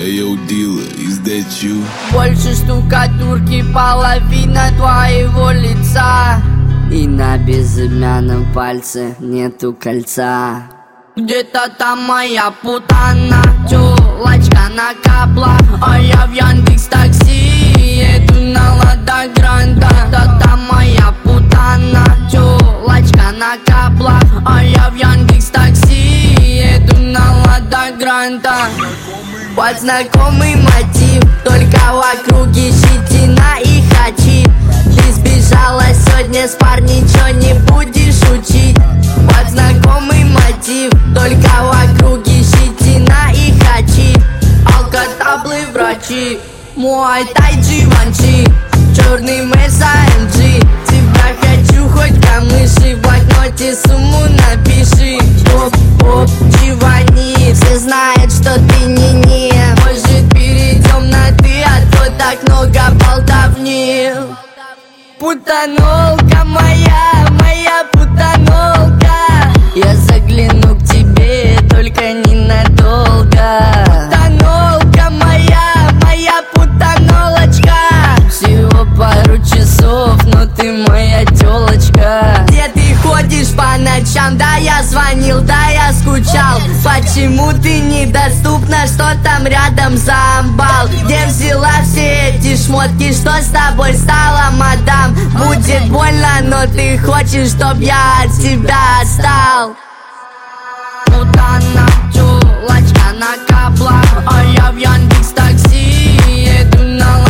Yo, dealer, is that you? Больше штукатурки, половина твоего лица, и на безымянном пальце нету кольца. Где-то там моя путана, тёлочка на каблах, а я в Яндекс.Такси еду на Лада Гранта. Да там моя путана, тёлочка на каблах, а я в Яндекс.Такси еду на Лада Гранта. Под знакомый мотив, только в округе щетина и хачи. Ты сбежала сегодня с парнем, чё не будешь учить? Под знакомый мотив, только в округе щетина и хачи. Алкотаблы врачи, мой тай Дживанчи, черный Мерс АМГ. Тебя хочу хоть камыши, в блокноте сумму напиши. Оп-оп, Дживани, все знают, что ты не. Может перейдем на ты, а то так много болтовни. Путанолка моя, моя путанолка, я загляну к тебе, только ненадолго. Путанолка моя, моя путанолочка, всего пару часов, но ты моя тёлочка. Где ты ходишь по ночам? Да я звонил, да я скучал. Почему ты недоступна? Что там рядом за амбал? Где взяла все эти шмотки? Что с тобой стало, мадам? Будет больно, но ты хочешь, чтоб я от тебя отстал. Путана, тёлочка на каблах, а я в Яндекс.Такси еду на